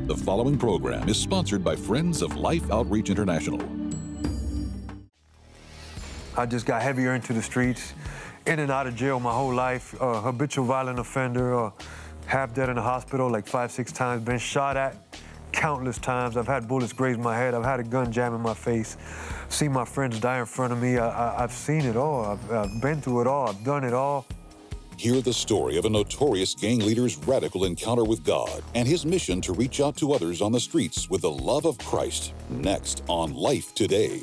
The following program is sponsored by Friends of Life Outreach International. I just got heavier into the streets, in and out of jail my whole life, habitual violent offender, half dead in the hospital like 5-6 times, been shot at countless times. I've had bullets graze my head. I've had a gun jam in my face. Seen my friends die in front of me. I've seen it all. I've been through it all. I've done it all. Hear the story of a notorious gang leader's radical encounter with God and his mission to reach out to others on the streets with the love of Christ. Next on Life Today.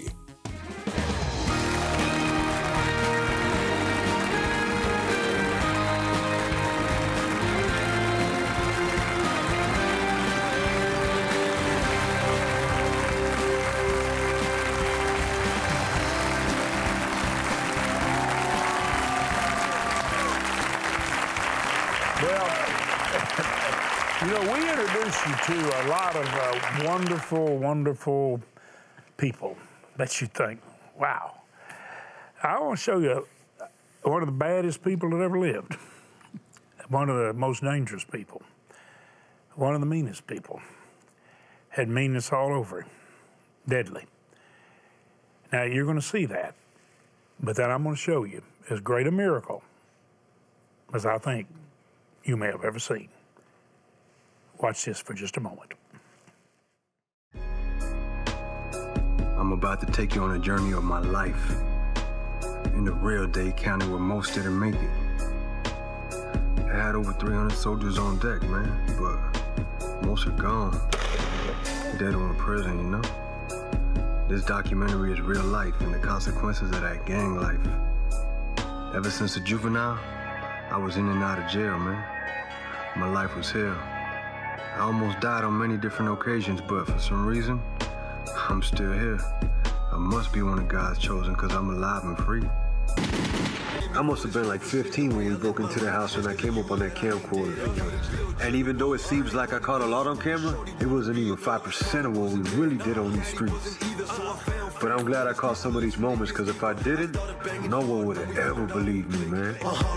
We introduced you to a lot of wonderful, wonderful people that you think, wow. I want to show you one of the baddest people that ever lived, one of the most dangerous people, one of the meanest people, had meanness all over him, deadly. Now, you're going to see that, but then I'm going to show you as great a miracle as I think you may have ever seen. Watch this for just a moment. I'm about to take you on a journey of my life in the real Dade County where most didn't make it. I had over 300 soldiers on deck, man, but most are gone. Dead or in prison, you know? This documentary is real life and the consequences of that gang life. Ever since a juvenile, I was in and out of jail, man. My life was hell. I almost died on many different occasions, but for some reason, I'm still here. I must be one of God's chosen because I'm alive and free. I must have been like 15 when we broke into the house and I came up on that camcorder. And even though it seems like I caught a lot on camera, it wasn't even 5% of what we really did on these streets. But I'm glad I caught some of these moments because if I didn't, no one would have ever believed me, man.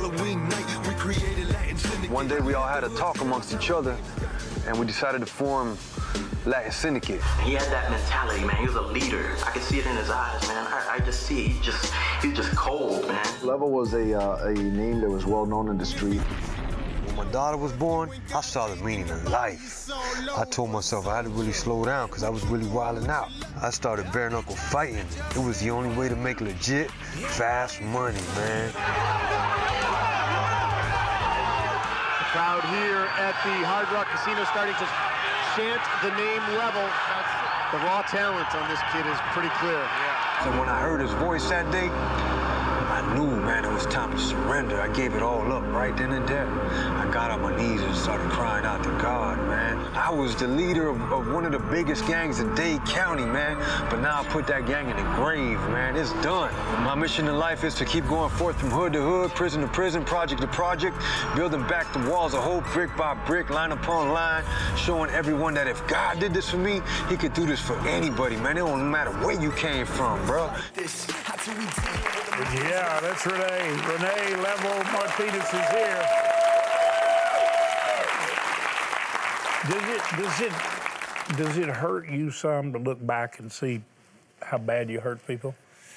One day we all had a talk amongst each other and we decided to form Latin Syndicate. He had that mentality, man. He was a leader. I could see it in his eyes, man. I just see it. He's just cold, man. Level was a name that was well known in the street. When my daughter was born, I saw the meaning of life. I told myself I had to really slow down because I was really wilding out. I started bare knuckle fighting. It was the only way to make legit, fast money, man. The crowd here at the Hard Rock Casino starting to chant the name Level. The raw talent on this kid is pretty clear. Yeah. So when I heard his voice that day, I knew, man, it was time to surrender. I gave it all up right then and there. I got on my knees and started crying out to God, man. I was the leader of one of the biggest gangs in Dade County, man. But now I put that gang in the grave, man. It's done. My mission in life is to keep going forth from hood to hood, prison to prison, project to project, building back the walls a whole brick by brick, line upon line, showing everyone that if God did this for me, he could do this for anybody, man. It don't matter where you came from, bro. Yeah, that's Renee. Renee Level Martinez is here. Does it hurt you some to look back and see how bad you hurt people?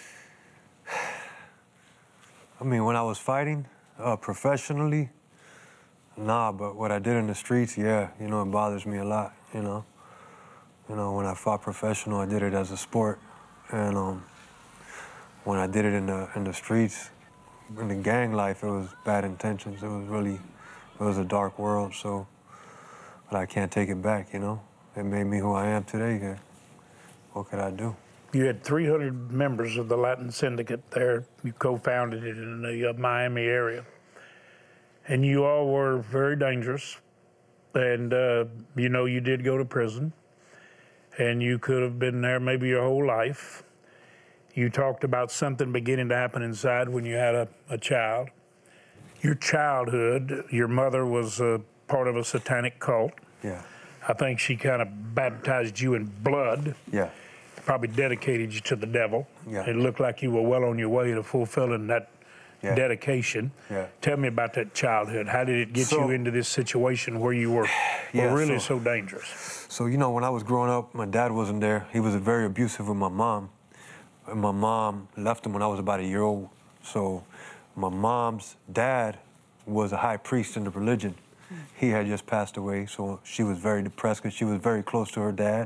I mean, when I was fighting professionally, nah, but what I did in the streets, yeah, you know, it bothers me a lot, you know. You know, when I fought professional, I did it as a sport, and when I did it in the streets, in the gang life, it was bad intentions. It was a dark world, so, but I can't take it back, you know? It made me who I am today. What could I do? You had 300 members of the Latin Syndicate there. You co-founded it in the Miami area. And you all were very dangerous. And, you know, you did go to prison. And you could have been there maybe your whole life. You talked about something beginning to happen inside when you had a child. Your childhood, your mother was part of a satanic cult. Yeah. I think she kind of baptized you in blood. Yeah. Probably dedicated you to the devil. Yeah. It looked like you were well on your way to fulfilling that dedication. Yeah. Tell me about that childhood. How did it get you into this situation where you were really so dangerous? So, you know, when I was growing up, my dad wasn't there. He was very abusive with my mom. And my mom left him when I was about a year old. So my mom's dad was a high priest in the religion. He had just passed away, so she was very depressed because she was very close to her dad.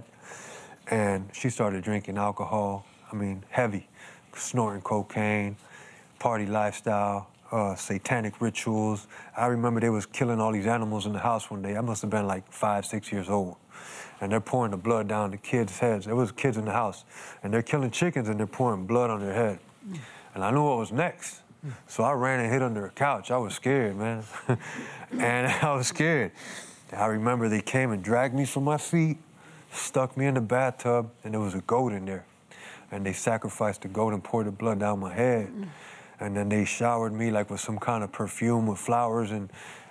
And she started drinking alcohol, heavy, snorting cocaine, party lifestyle, satanic rituals. I remember they was killing all these animals in the house one day. I must have been like 5, 6 years old. And they're pouring the blood down the kids' heads. There was kids in the house. And they're killing chickens and they're pouring blood on their head. And I knew what was next. So I ran and hid under a couch. I was scared, man. And I was scared. I remember they came and dragged me from my feet, stuck me in the bathtub, and there was a goat in there. And they sacrificed the goat and poured the blood down my head. And then they showered me like with some kind of perfume with flowers. And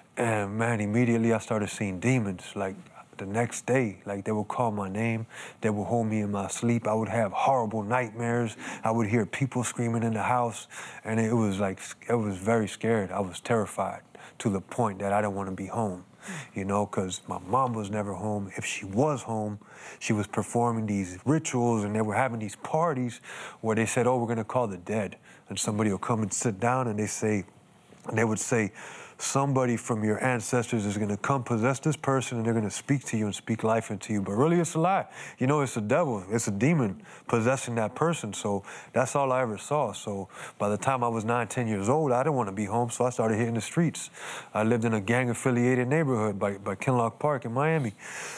man, immediately I started seeing demons. Like the next day, like they would call my name. They would hold me in my sleep. I would have horrible nightmares. I would hear people screaming in the house. And it was very scared. I was terrified to the point that I didn't want to be home. You know, because my mom was never home. If she was home, she was performing these rituals and they were having these parties where they said, oh, we're going to call the dead. And somebody will come and sit down and they would say, somebody from your ancestors is going to come possess this person and they're going to speak to you and speak life into you. But really, it's a lie. You know, it's a devil. It's a demon possessing that person. So that's all I ever saw. So by the time I was 9, 10 years old, I didn't want to be home, so I started hitting the streets. I lived in a gang-affiliated neighborhood by Kinloch Park in Miami.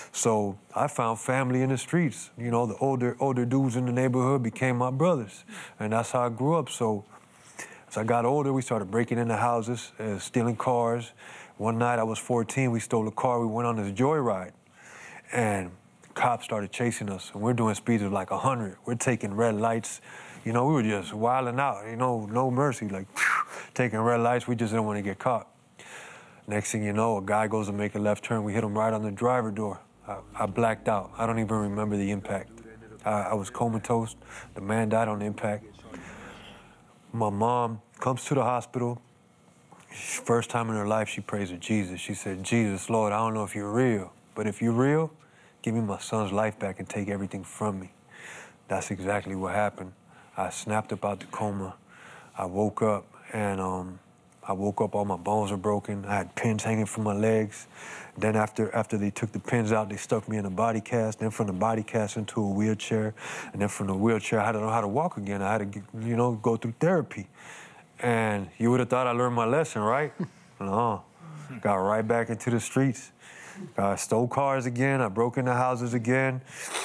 So I found family in the streets. You know, the older dudes in the neighborhood became my brothers. And that's how I grew up. So as I got older, we started breaking into houses, stealing cars. One night I was 14, we stole a car, we went on this joyride. And cops started chasing us, and we're doing speeds of like 100. We're taking red lights. You know, we were just wilding out, you know, no mercy, like taking red lights, we just didn't want to get caught. Next thing you know, a guy goes to make a left turn, we hit him right on the driver door. I blacked out. I don't even remember the impact. I was comatose. The man died on the impact. My mom comes to the hospital. First time in her life, she prays to Jesus. She said, Jesus, Lord, I don't know if you're real, but if you're real, give me my son's life back and take everything from me. That's exactly what happened. I snapped up out the coma. I woke up, and all my bones were broken. I had pins hanging from my legs. Then after they took the pins out, they stuck me in a body cast. Then from the body cast into a wheelchair. And then from the wheelchair, I had to know how to walk again. I had to, you know, go through therapy. And you would have thought I learned my lesson, right? No. Got right back into the streets. I stole cars again. I broke into houses again.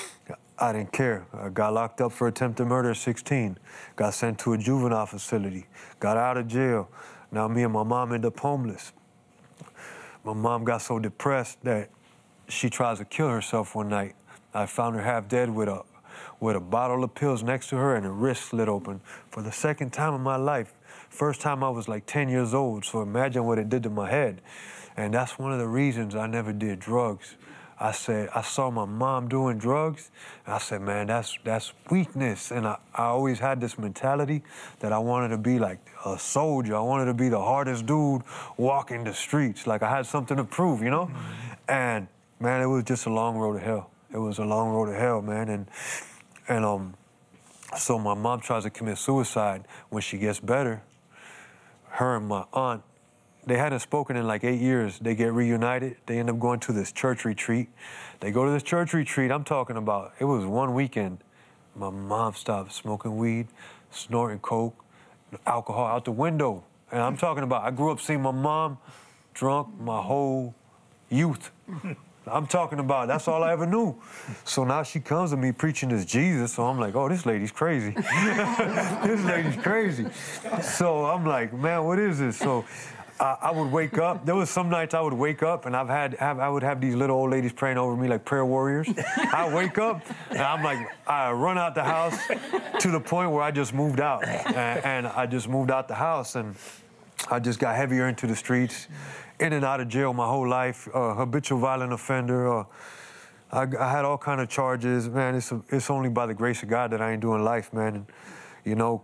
I didn't care. I got locked up for attempted murder at 16. Got sent to a juvenile facility. Got out of jail. Now me and my mom ended up homeless. My mom got so depressed that she tries to kill herself one night. I found her half dead with a bottle of pills next to her and her wrist slit open for the second time in my life. First time I was like 10 years old, so imagine what it did to my head. And that's one of the reasons I never did drugs. I saw my mom doing drugs, and I said, man, that's weakness. And I always had this mentality that I wanted to be like a soldier. I wanted to be the hardest dude walking the streets. Like I had something to prove, you know? And man, it was just a long road to hell. It was a long road to hell, man. And so my mom tries to commit suicide. When she gets better, her and my aunt, they hadn't spoken in like 8 years. They get reunited. They end up going to this church retreat. They go to this church retreat I'm talking about. It was one weekend. My mom stopped smoking weed, snorting coke, alcohol out the window. And I'm talking about, I grew up seeing my mom drunk my whole youth. I'm talking about, that's all I ever knew. So now she comes to me preaching this Jesus, so I'm like, oh, this lady's crazy. This lady's crazy. So I'm like, man, what is this? So I would wake up. There was some nights I would wake up and I would have these little old ladies praying over me like prayer warriors. I wake up and I'm like, I run out the house to the point where I just moved out. And I just moved out the house and I just got heavier into the streets, in and out of jail my whole life, habitual violent offender. I had all kind of charges. Man, it's only by the grace of God that I ain't doing life, man. And, you know,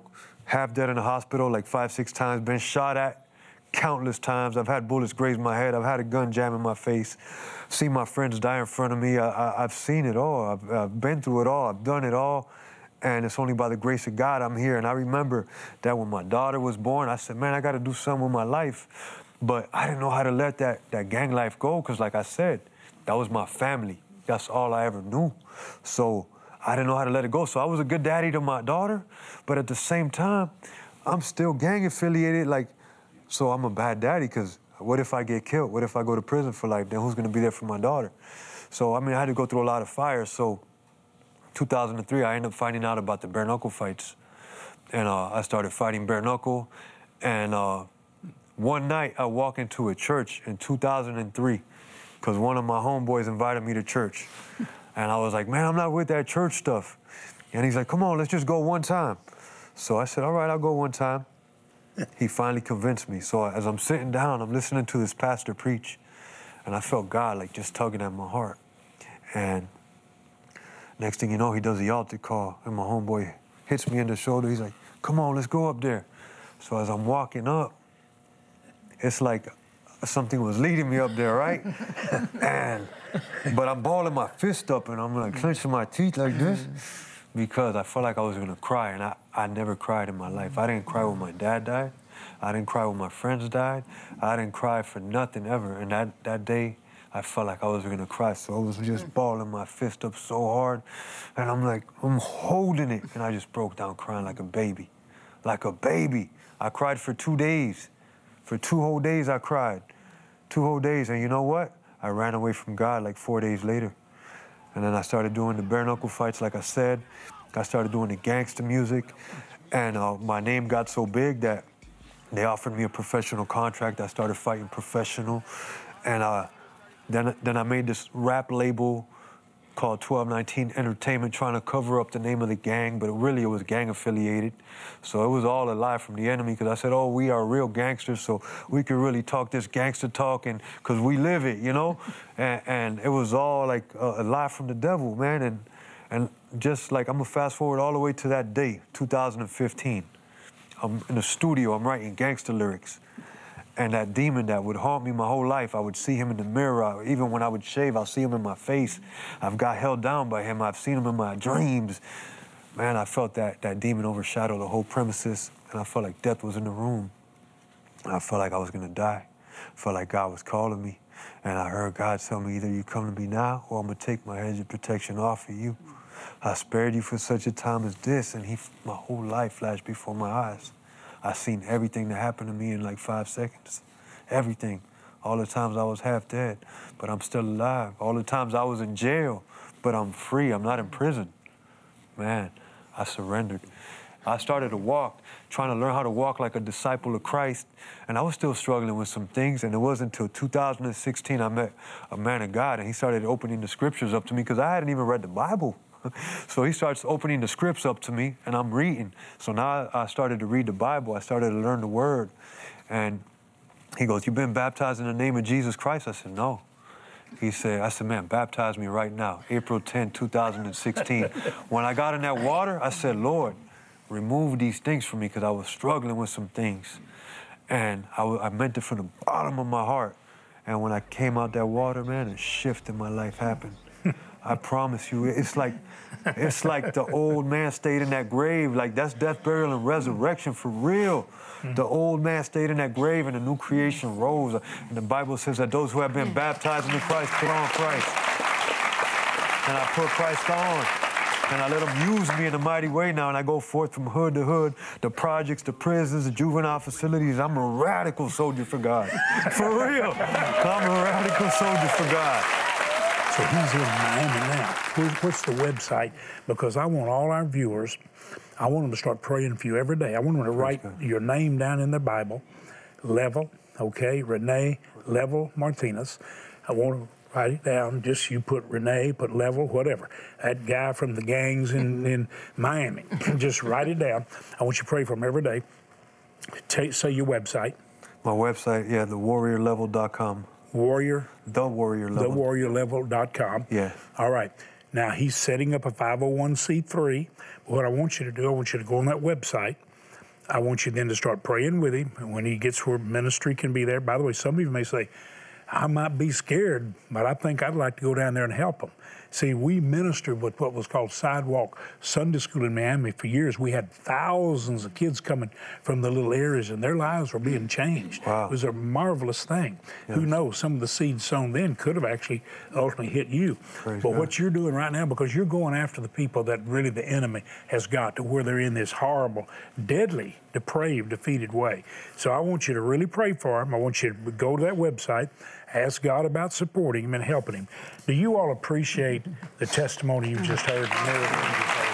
half dead in the hospital like 5, 6 times, been shot at countless times. I've had bullets graze my head. I've had a gun jam in my face. Seen my friends die in front of me. I've seen it all. I've been through it all. I've done it all. And it's only by the grace of God I'm here. And I remember that when my daughter was born, I said, man, I got to do something with my life. But I didn't know how to let that gang life go because, like I said, that was my family. That's all I ever knew. So I didn't know how to let it go. So I was a good daddy to my daughter. But at the same time, I'm still gang affiliated. So I'm a bad daddy because what if I get killed? What if I go to prison for life? Then who's going to be there for my daughter? So, I mean, I had to go through a lot of fire. So 2003, I ended up finding out about the bare knuckle fights. And I started fighting bare knuckle. And one night, I walked into a church in 2003 because one of my homeboys invited me to church. And I was like, man, I'm not with that church stuff. And he's like, come on, let's just go one time. So I said, all right, I'll go one time. He finally convinced me. So as I'm sitting down, I'm listening to this pastor preach, and I felt God like just tugging at my heart. And next thing you know, he does the altar call, and my homeboy hits me in the shoulder. He's like, come on, let's go up there. So as I'm walking up, it's like something was leading me up there, right? But I'm balling my fist up, and I'm like clenching my teeth like this because I felt like I was gonna cry, and I never cried in my life. I didn't cry when my dad died. I didn't cry when my friends died. I didn't cry for nothing ever. And that day, I felt like I was gonna cry. So I was just balling my fist up so hard. And I'm like, I'm holding it. And I just broke down crying like a baby. Like a baby. I cried for 2 days. For 2 whole days, I cried. 2 whole days. And you know what? I ran away from God like 4 days later. And then I started doing the bare knuckle fights, like I said. I started doing the gangster music. And my name got so big that they offered me a professional contract. I started fighting professional. And then I made this rap label called 1219 Entertainment, trying to cover up the name of the gang, but really it was gang affiliated. So it was all a lie from the enemy because I said, oh, we are real gangsters, so we could really talk this gangster talk and because we live it, you know? And it was all like a lie from the devil, man. And just like, I'm gonna fast forward all the way to that day, 2015. I'm in the studio, I'm writing gangster lyrics. And that demon that would haunt me my whole life, I would see him in the mirror. Even when I would shave, I'll see him in my face. I've got held down by him. I've seen him in my dreams. Man, I felt that demon overshadow the whole premises, and I felt like death was in the room. I felt like I was gonna die. I felt like God was calling me. And I heard God tell me, either you come to me now, or I'm gonna take my hedge of protection off of you. I spared you for such a time as this, and my whole life flashed before my eyes. I seen everything that happened to me in like 5 seconds. Everything. All the times I was half dead, but I'm still alive. All the times I was in jail, but I'm free. I'm not in prison. Man, I surrendered. I started to walk, trying to learn how to walk like a disciple of Christ, and I was still struggling with some things, and it wasn't until 2016 I met a man of God, and he started opening the scriptures up to me because I hadn't even read the Bible. So he starts opening the scripts up to me, and I'm reading. So now I started to read the Bible. I started to learn the word. And he goes, "You've been baptized in the name of Jesus Christ?" I said, "No." I said, "Man, baptize me right now." April 10, 2016. When I got in that water, I said, "Lord, remove these things from me," because I was struggling with some things. And I meant it from the bottom of my heart. And when I came out that water, man, a shift in my life happened. I promise you, it's like the old man stayed in that grave. Like, that's death, burial, and resurrection for real. The old man stayed in that grave, and the new creation rose. And the Bible says that those who have been baptized into Christ put on Christ. And I put Christ on. And I let him use me in a mighty way now. And I go forth from hood to hood, the projects, the prisons, the juvenile facilities. I'm a radical soldier for God. For real. I'm a radical soldier for God. So he's in Miami now. What's the website? Because I want all our viewers, I want them to start praying for you every day. I want them to write your name down in their Bible, Level, okay, Renee Level Martinez. I want to write it down. Just you put Renee, put Level, whatever. That guy from the gangs in Miami. Just write it down. I want you to pray for him every day. Say your website. My website, yeah, thewarriorlevel.com. TheWarriorLevel.com. Yeah. All right. Now, he's setting up a 501c3. What I want you to do, I want you to go on that website, I want you then to start praying with him. And when he gets where ministry can be there, by the way, some of you may say, I might be scared, but I think I'd like to go down there and help them. See, we ministered with what was called Sidewalk Sunday School in Miami for years. We had thousands of kids coming from the little areas, and their lives were being changed. Wow. It was a marvelous thing. Yes. Who knows, some of the seeds sown then could have actually ultimately hit you. Praise but God. What you're doing right now, because you're going after the people that really the enemy has got to where they're in this horrible, deadly, depraved, defeated way. So I want you to really pray for them. I want you to go to that website, ask God about supporting him and helping him. Do you all appreciate the testimony you've just heard? The miracle you just heard?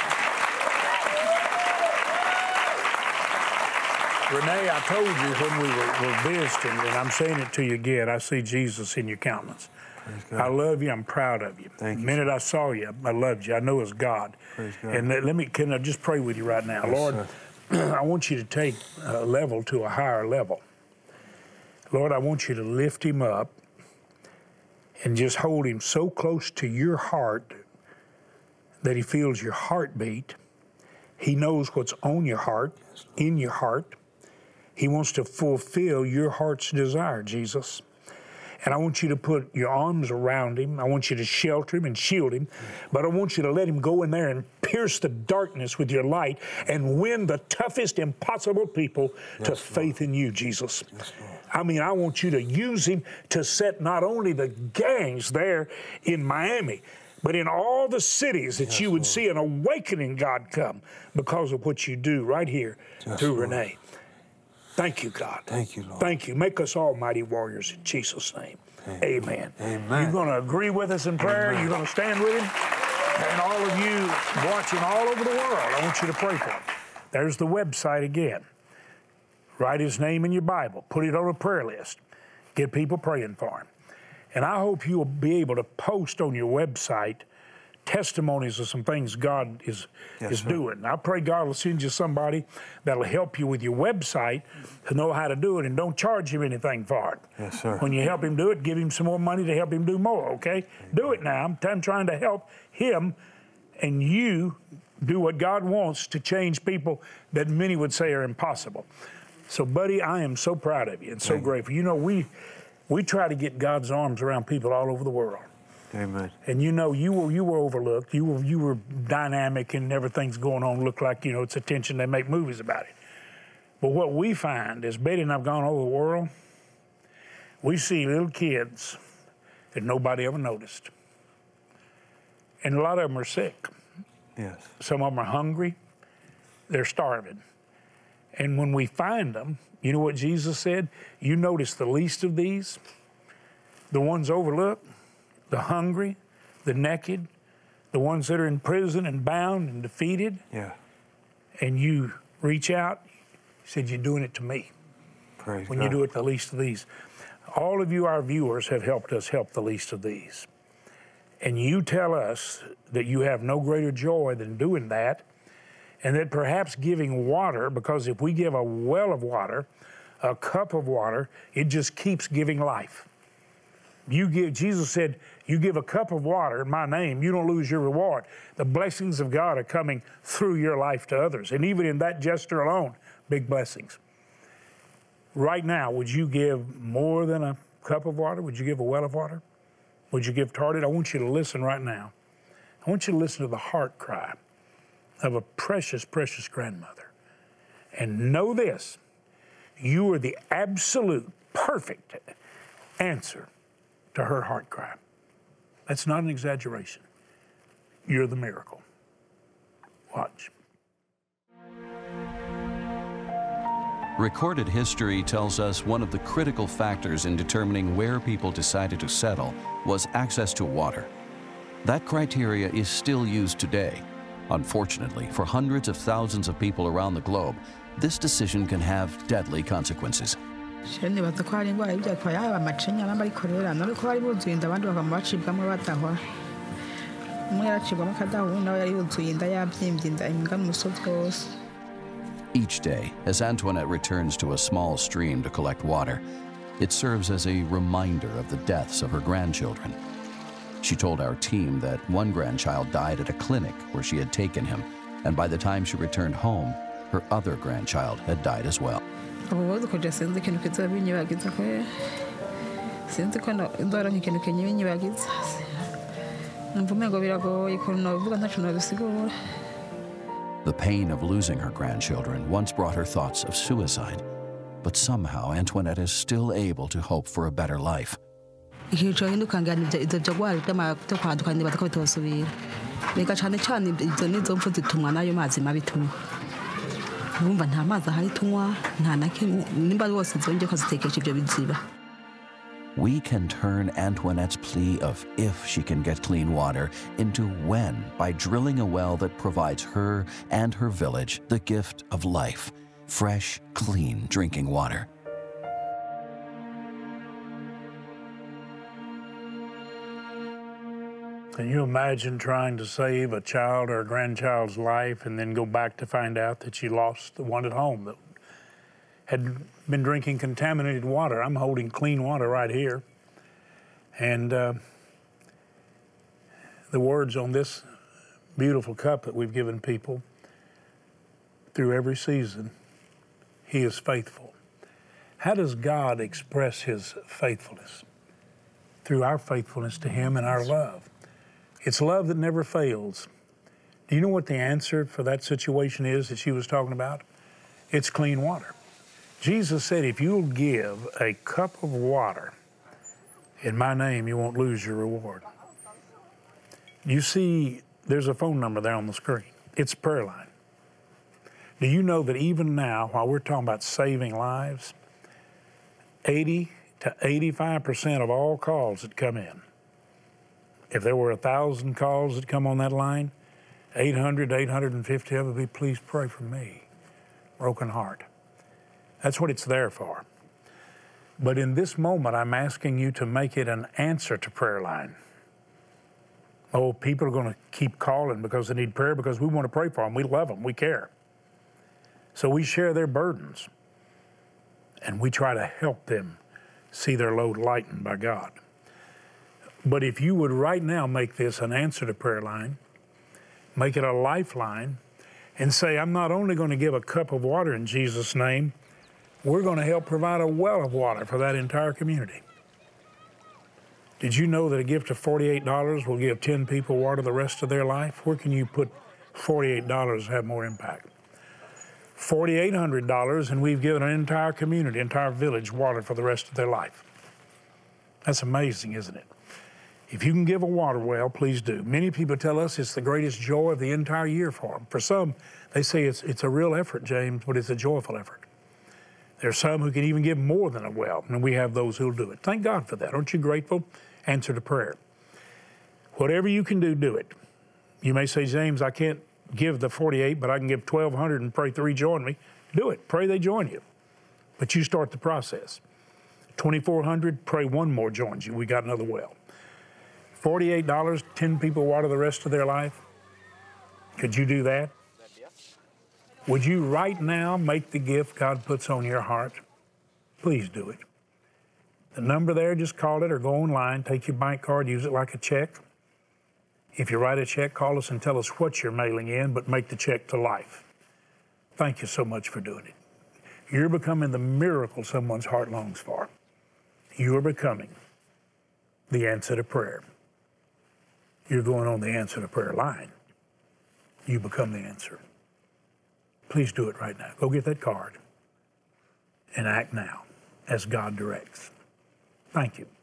Renee, I told you when we were visiting, and I'm saying it to you again, I see Jesus in your countenance. I love you. I'm proud of you. Thank you. The minute I saw you, I loved you. I know it's God. Praise God. And can I just pray with you right now? Yes, Lord, I want you to take a level to a higher level. Lord, I want you to lift him up and just hold him so close to your heart that he feels your heartbeat. He knows what's on your heart, in your heart. He wants to fulfill your heart's desire, Jesus. And I want you to put your arms around him. I want you to shelter him and shield him. But I want you to let him go in there and pierce the darkness with your light and win the toughest, impossible people to faith in you, Jesus. Yes, I mean, I want you to use him to set not only the gangs there in Miami, but in all the cities that you would see an awakening, God, come because of what you do right here through Renee. Thank you, God. Thank you, Lord. Thank you. Make us all mighty warriors in Jesus' name. Amen. Amen. You're going to agree with us in prayer. Amen. You're going to stand with him. And all of you watching all over the world, I want you to pray for him. There's the website again. Write his name in your Bible. Put it on a prayer list. Get people praying for him. And I hope you'll be able to post on your website testimonies of some things God is doing. I pray God will send you somebody that'll help you with your website to know how to do it, and don't charge him anything for it. Yes, sir. When you help him do it, give him some more money to help him do more, okay? Do it now. I'm trying to help him and you do what God wants to change people that many would say are impossible. So, buddy, I am so proud of you and so grateful. You know, we try to get God's arms around people all over the world. Amen. And you know, you were overlooked. You were dynamic, and everything's going on. Look like, you know, it's attention. They make movies about it. But what we find is, Betty and I've gone over the world. We see little kids that nobody ever noticed, and a lot of them are sick. Yes. Some of them are hungry. They're starving. And when we find them, you know what Jesus said? You notice the least of these, the ones overlooked, the hungry, the naked, the ones that are in prison and bound and defeated. Yeah. And you reach out, he said, you're doing it to me. Praise when God. you do it to the least of these. All of you, our viewers, have helped us help the least of these. And you tell us that you have no greater joy than doing that, and that perhaps giving water, because if we give a well of water, a cup of water, it just keeps giving life. Jesus said, you give a cup of water in my name, you don't lose your reward. The blessings of God are coming through your life to others. And even in that gesture alone, big blessings. Right now, would you give more than a cup of water? Would you give a well of water? Would you give toward it? I want you to listen right now. I want you to listen to the heart cry of a precious, precious grandmother. And know this, you are the absolute perfect answer to her heart cry. That's not an exaggeration. You're the miracle. Watch. Recorded history tells us one of the critical factors in determining where people decided to settle was access to water. That criteria is still used today. Unfortunately, for hundreds of thousands of people around the globe, this decision can have deadly consequences. nibaza ko hari indwara y'ibyatwaye yaba amacinya abandi bayikorera none ko bari buzuye inda abandi bakaba bacibwamo badahwa umwe yaracibwamo akadahu nawe yari yuzuye inda yabyimbye inda ingana umusozi wose. Each day, as Antoinette returns to a small stream to collect water, it serves as a reminder of the deaths of her grandchildren. She told our team that one grandchild died at a clinic where she had taken him, and by the time she returned home, her other grandchild had died as well. The pain of losing her grandchildren once brought her thoughts of suicide, but somehow Antoinette is still able to hope for a better life. We can turn Antoinette's plea of if she can get clean water into when by drilling a well that provides her and her village the gift of life, fresh, clean drinking water. Can you imagine trying to save a child or a grandchild's life and then go back to find out that you lost the one at home that had been drinking contaminated water? I'm holding clean water right here. And the words on this beautiful cup that we've given people through every season, He is faithful. How does God express His faithfulness? Through our faithfulness to Him and our love. It's love that never fails. Do you know what the answer for that situation is that she was talking about? It's clean water. Jesus said, if you'll give a cup of water in my name, you won't lose your reward. You see, there's a phone number there on the screen. It's a prayer line. Do you know that even now, while we're talking about saving lives, 80 to 85% of all calls that come in, if there were 1,000 calls that come on that line, 800, 850 of it would be, please pray for me, broken heart. That's what it's there for. But in this moment, I'm asking you to make it an answer to prayer line. Oh, people are going to keep calling because they need prayer, because we want to pray for them. We love them. We care. So we share their burdens, and we try to help them see their load lightened by God. But if you would right now make this an answer to prayer line, make it a lifeline, and say, I'm not only going to give a cup of water in Jesus' name, we're going to help provide a well of water for that entire community. Did you know that a gift of $48 will give 10 people water the rest of their life? Where can you put $48 to have more impact? $4,800, and we've given an entire community, entire village, water for the rest of their life. That's amazing, isn't it? If you can give a water well, please do. Many people tell us it's the greatest joy of the entire year for them. For some, they say it's a real effort, James, but it's a joyful effort. There's some who can even give more than a well, and we have those who'll do it. Thank God for that. Aren't you grateful? Answer to prayer. Whatever you can do, do it. You may say, James, I can't give the 48, but I can give 1,200 and pray 3 join me. Do it. Pray they join you. But you start the process. 2,400, pray 1 more joins you. We got another well. $48, 10 people water the rest of their life. Could you do that? Would you right now make the gift God puts on your heart? Please do it. The number there, just call it or go online, take your bank card, use it like a check. If you write a check, call us and tell us what you're mailing in, but make the check to life. Thank you so much for doing it. You're becoming the miracle someone's heart longs for. You are becoming the answer to prayer. You're going on the answer to prayer line. You become the answer. Please do it right now. Go get that card and act now as God directs. Thank you.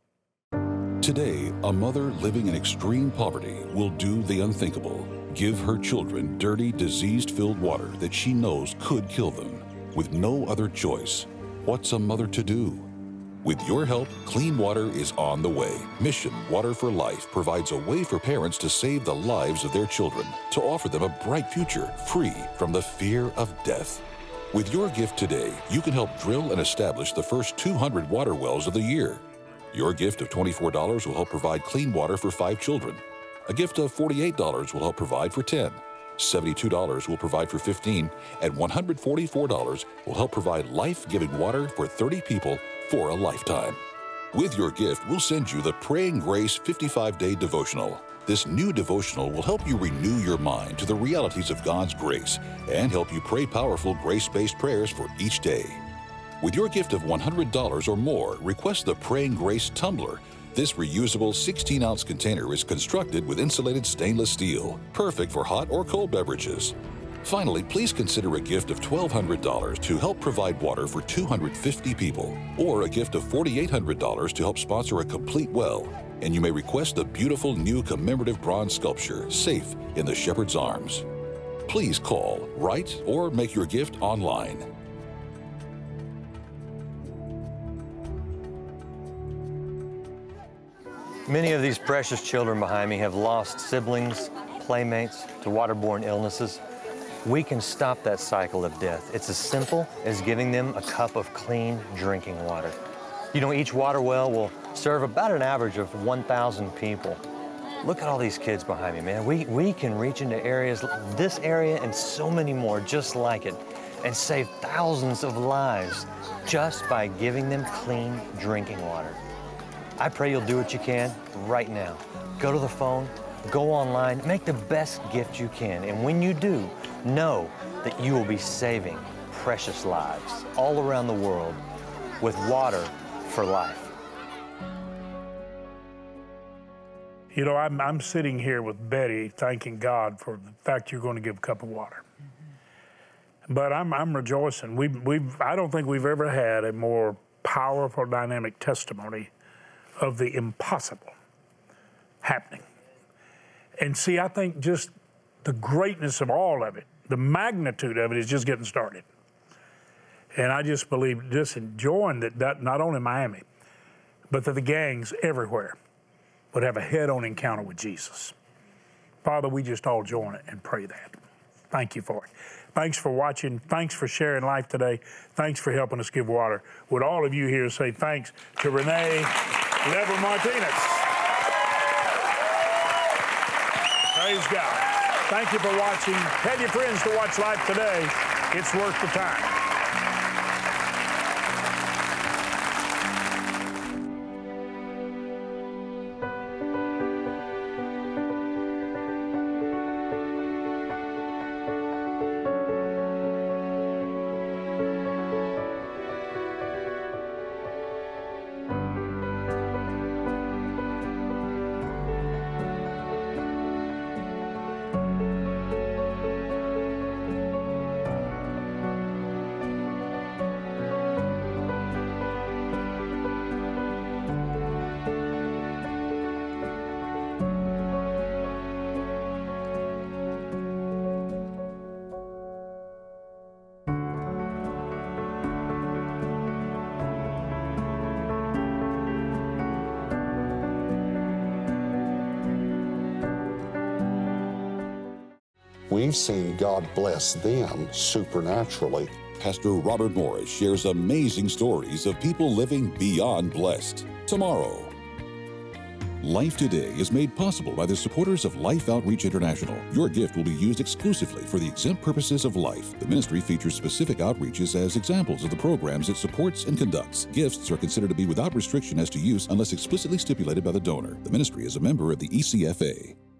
Today, a mother living in extreme poverty will do the unthinkable. Give her children dirty, disease-filled water that she knows could kill them. With no other choice, what's a mother to do? With your help, clean water is on the way. Mission Water for Life provides a way for parents to save the lives of their children, to offer them a bright future free from the fear of death. With your gift today, you can help drill and establish the first 200 water wells of the year. Your gift of $24 will help provide clean water for 5 children. A gift of $48 will help provide for 10. $72 will provide for 15, and $144 will help provide life-giving water for 30 people for a lifetime. With your gift, we'll send you the Praying Grace 55-Day Devotional. This new devotional will help you renew your mind to the realities of God's grace and help you pray powerful grace-based prayers for each day. With your gift of $100 or more, request the Praying Grace Tumbler. This reusable 16-ounce container is constructed with insulated stainless steel, perfect for hot or cold beverages. Finally, please consider a gift of $1,200 to help provide water for 250 people, or a gift of $4,800 to help sponsor a complete well. And you may request the beautiful new commemorative bronze sculpture, Safe in the Shepherd's Arms. Please call, write, or make your gift online. Many of these precious children behind me have lost siblings, playmates to waterborne illnesses. We can stop that cycle of death. It's as simple as giving them a cup of clean drinking water. You know, each water well will serve about an average of 1,000 people. Look at all these kids behind me, man. We can reach into areas, this area and so many more just like it, and save thousands of lives just by giving them clean drinking water. I pray you'll do what you can right now. Go to the phone, go online, make the best gift you can. And when you do, know that you will be saving precious lives all around the world with water for life. You know, I'm sitting here with Betty thanking God for the fact you're going to give a cup of water. But I'm rejoicing. I don't think we've ever had a more powerful, dynamic testimony of the impossible happening. And see, I think just the greatness of all of it, the magnitude of it is just getting started. And I just believe, just enjoying that not only Miami, but that the gangs everywhere would have a head-on encounter with Jesus. Father, we just all join it and pray that. Thank you for it. Thanks for watching. Thanks for sharing life today. Thanks for helping us give water. Would all of you here say thanks to Renee Lever-Martinez? Praise God. Thank you for watching. Tell your friends to watch life today. It's worth the time. We've seen God bless them supernaturally. Pastor Robert Morris shares amazing stories of people living beyond blessed. Tomorrow. Life Today is made possible by the supporters of Life Outreach International. Your gift will be used exclusively for the exempt purposes of life. The ministry features specific outreaches as examples of the programs it supports and conducts. Gifts are considered to be without restriction as to use unless explicitly stipulated by the donor. The ministry is a member of the ECFA.